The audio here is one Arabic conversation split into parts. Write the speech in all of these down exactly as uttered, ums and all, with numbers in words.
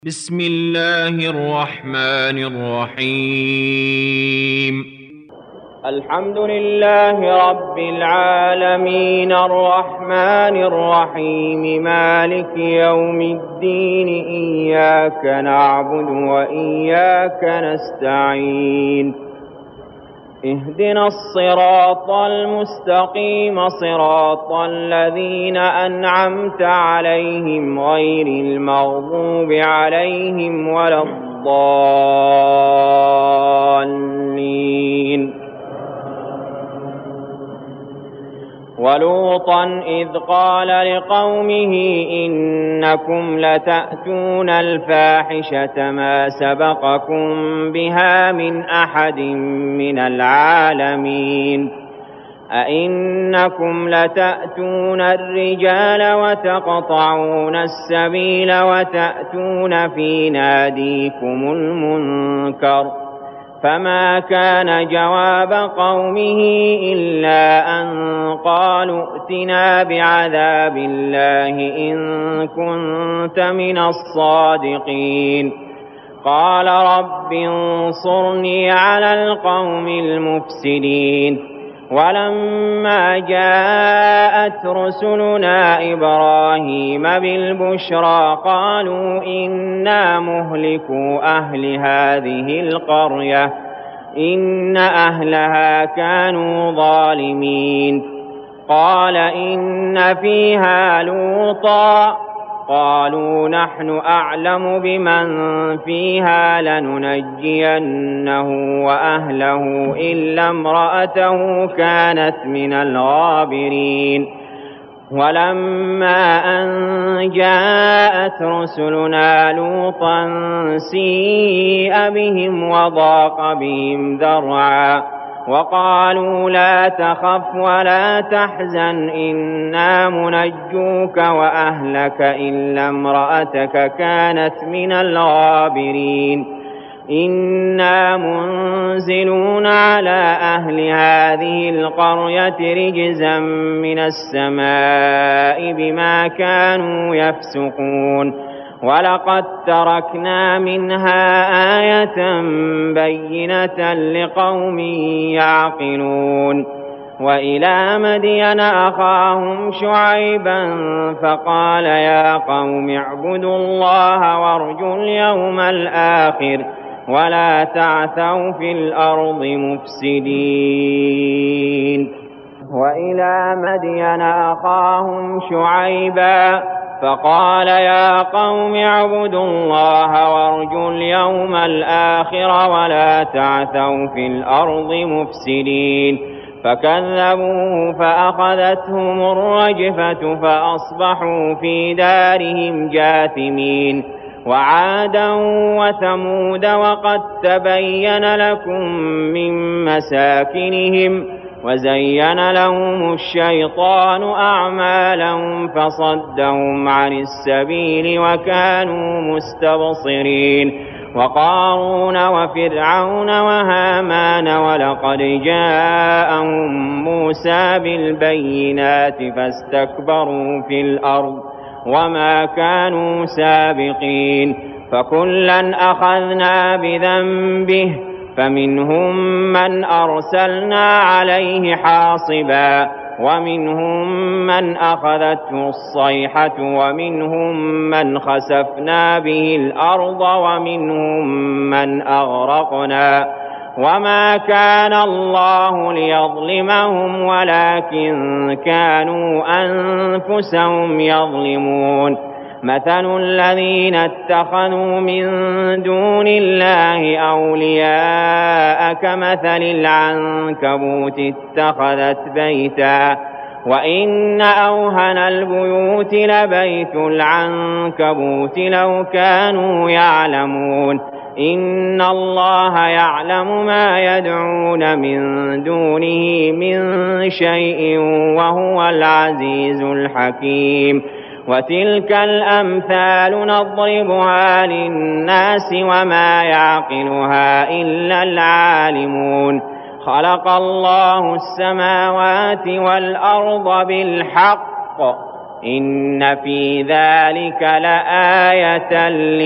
بسم الله الرحمن الرحيم. الحمد لله رب العالمين الرحمن الرحيم مالك يوم الدين إياك نعبد وإياك نستعين اهدنا الصراط المستقيم صراط الذين أنعمت عليهم غير المغضوب عليهم ولا الضالين. ولوطا إذ قال لقومه إنكم لتأتون الفاحشة ما سبقكم بها من أحد من العالمين أئنكم لتأتون الرجال وتقطعون السبيل وتأتون في ناديكم المنكر فما كان جواب قومه إلا أن قالوا ائتنا بعذاب الله إن كنت من الصادقين. قال رب انصرني على القوم المفسدين. ولما جاءت رسلنا إبراهيم بالبشرى قالوا إنا مهلكوا أهل هذه القرية إن أهلها كانوا ظالمين. قال إن فيها لوطا قالوا نحن أعلم بمن فيها لننجينه وأهله إلا امرأته كانت من الغابرين. ولما أن جاءت رسلنا لوطا سيء بهم وضاق بهم ذرعا وقالوا لا تخف ولا تحزن إنا منجوك وأهلك إلا امرأتك كانت من الغابرين. إنا منزلون على أهل هذه القرية رجزا من السماء بما كانوا يفسقون. ولقد تركنا منها آية بينة لقوم يعقلون. وإلى مدين أخاهم شعيبا فقال يا قوم اعبدوا الله وارجوا اليوم الآخر ولا تعثوا في الأرض مفسدين. وإلى مدين أخاهم شعيبا فقال يا قوم اعبدوا الله وارجوا اليوم الآخر ولا تعثوا في الأرض مفسدين. فكذبوه فأخذتهم الرجفة فأصبحوا في دارهم جاثمين. وعادا وثمود وقد تبين لكم من مساكنهم وزين لهم الشيطان أعمالهم فصدهم عن السبيل وكانوا مستبصرين. وقارون وفرعون وهامان ولقد جاءهم موسى بالبينات فاستكبروا في الأرض وما كانوا سابقين. فكلا أخذنا بذنبه فمنهم من أرسلنا عليه حاصبا ومنهم من أخذته الصيحة ومنهم من خسفنا به الأرض ومنهم من أغرقنا. وما كان الله ليظلمهم ولكن كانوا أنفسهم يظلمون. مثل الذين اتخذوا من دون الله أولياء كمثل العنكبوت اتخذت بيتا وإن أوهن البيوت لبيت العنكبوت لو كانوا يعلمون. إن الله يعلم ما يدعون من دونه من شيء وهو العزيز الحكيم. وتلك الأمثال نضربها للناس وما يعقلها إلا العالمون. خلق الله السماوات والأرض بالحق إن في ذلك لآية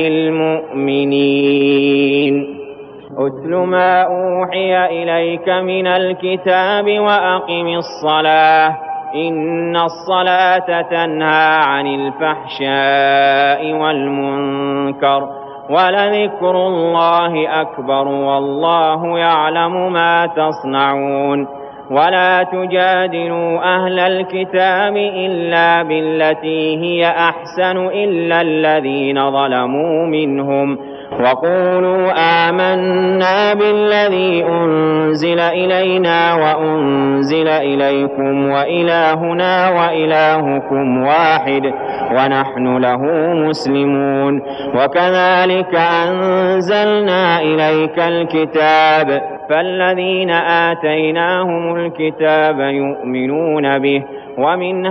للمؤمنين. أتل ما أوحي إليك من الكتاب وأقم الصلاة إن الصلاة تنهى عن الفحشاء والمنكر ولذكر الله أكبر والله يعلم ما تصنعون. ولا تجادلوا أهل الكتاب إلا بالتي هي أحسن إلا الذين ظلموا منهم وقولوا آمنا بالذي أنزل إلينا وأنزل إليكم وإلهنا وإلهكم واحد ونحن له مسلمون. وكذلك أنزلنا إليك الكتاب فالذين آتيناهم الكتاب يؤمنون به ومن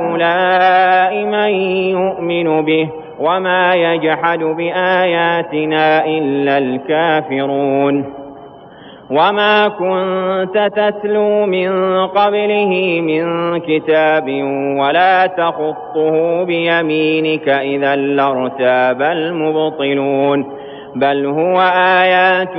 هؤلاء من يؤمن به وما يجحد بآياتنا إلا الكافرون. وما كنت تتلو من قبله من كتاب ولا تخطه بيمينك إذا لارتاب المبطلون بل هو آيات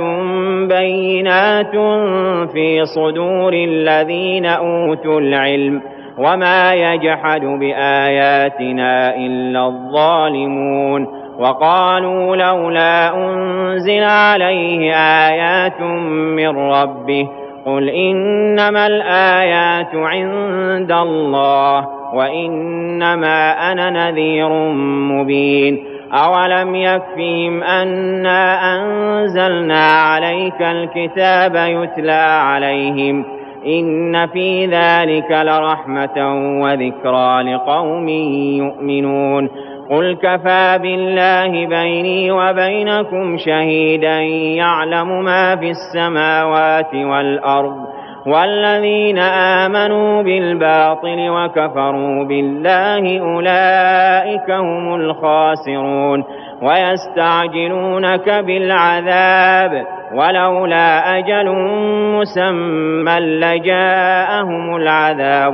بينات في صدور الذين أوتوا العلم وما يجحد بآياتنا إلا الظالمون. وقالوا لولا أنزل عليه آيات من ربه قل إنما الآيات عند الله وإنما أنا نذير مبين. أولم يكفهم أنا أنزلنا عليك الكتاب يتلى عليهم إن في ذلك لرحمة وذكرى لقوم يؤمنون. قل كفى بالله بيني وبينكم شهيدا يعلم ما في السماوات والأرض والذين آمنوا بالباطل وكفروا بالله أولئك هم الخاسرون. ويستعجلونك بالعذاب ولولا أجل مسمى لجاءهم العذاب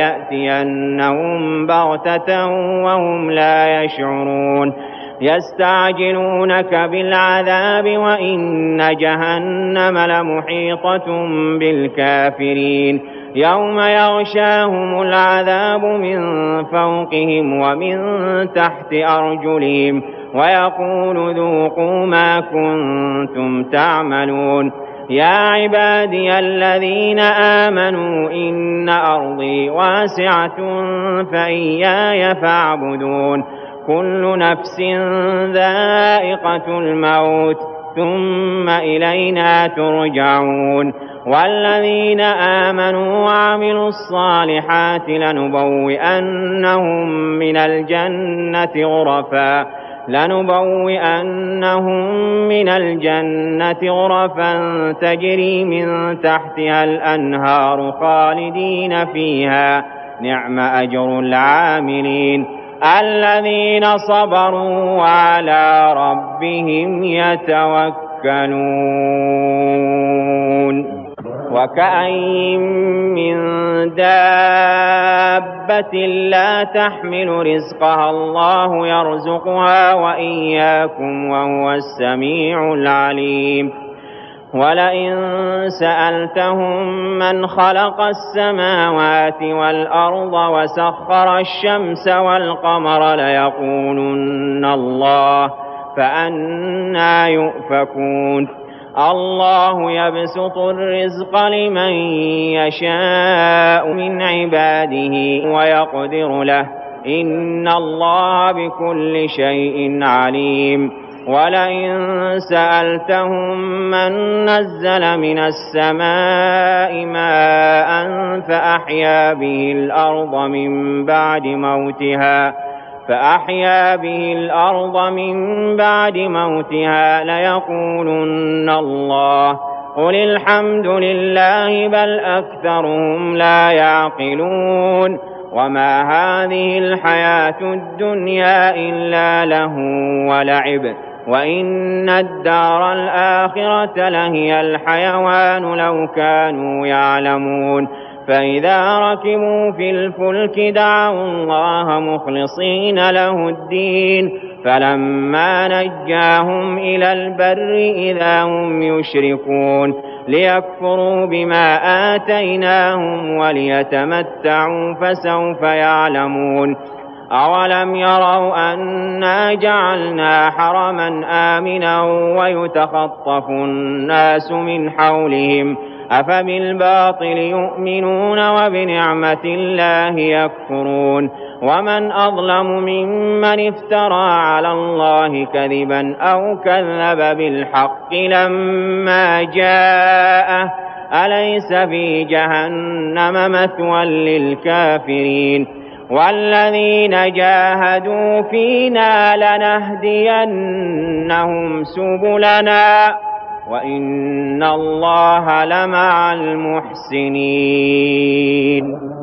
وليأتينهم بغتة وهم لا يشعرون. يستعجلونك بالعذاب وإن جهنم لمحيطة بالكافرين يوم يغشاهم العذاب من فوقهم ومن تحت أرجلهم ويقول ذوقوا ما كنتم تعملون. يا عبادي الذين آمنوا إن أرضي واسعة فإياي فاعبدون. كل نفس ذائقة الموت ثم إلينا ترجعون. والذين آمنوا وعملوا الصالحات لنبوئنهم من الجنة غرفا لنبوئنهم من الجنة غرفا تجري من تحتها الأنهار خالدين فيها نعم أجر العاملين الذين صبروا وعلى ربهم يتوكلون. وكأين من دابة لا تحمل رزقها الله يرزقها وإياكم وهو السميع العليم. ولئن سألتهم من خلق السماوات والأرض وسخر الشمس والقمر ليقولن الله فأنى يؤفكون. الله يبسط الرزق لمن يشاء من عباده ويقدر له إن الله بكل شيء عليم. ولئن سألتهم من نزل من السماء ماء فأحيا به الأرض من بعد موتها فأحيا به الأرض من بعد موتها ليقولن الله قل الحمد لله بل أكثرهم لا يعقلون. وما هذه الحياة الدنيا إلا لهو ولعب وإن الدار الآخرة لهي الحيوان لو كانوا يعلمون. فإذا ركبوا في الفلك دعوا الله مخلصين له الدين فلما نجاهم إلى البر إذا هم يشركون ليكفروا بما آتيناهم وليتمتعوا فسوف يعلمون أولم يروا أنا جعلنا حرما آمنا ويتخطف الناس من حولهم أفبالباطل يؤمنون وبنعمة الله يكفرون ومن أظلم ممن افترى على الله كذبا أو كذب بالحق لما جاءه أليس في جهنم مثوى للكافرين والذين جاهدوا فينا لنهدينهم سبلنا وإن الله لمع المحسنين.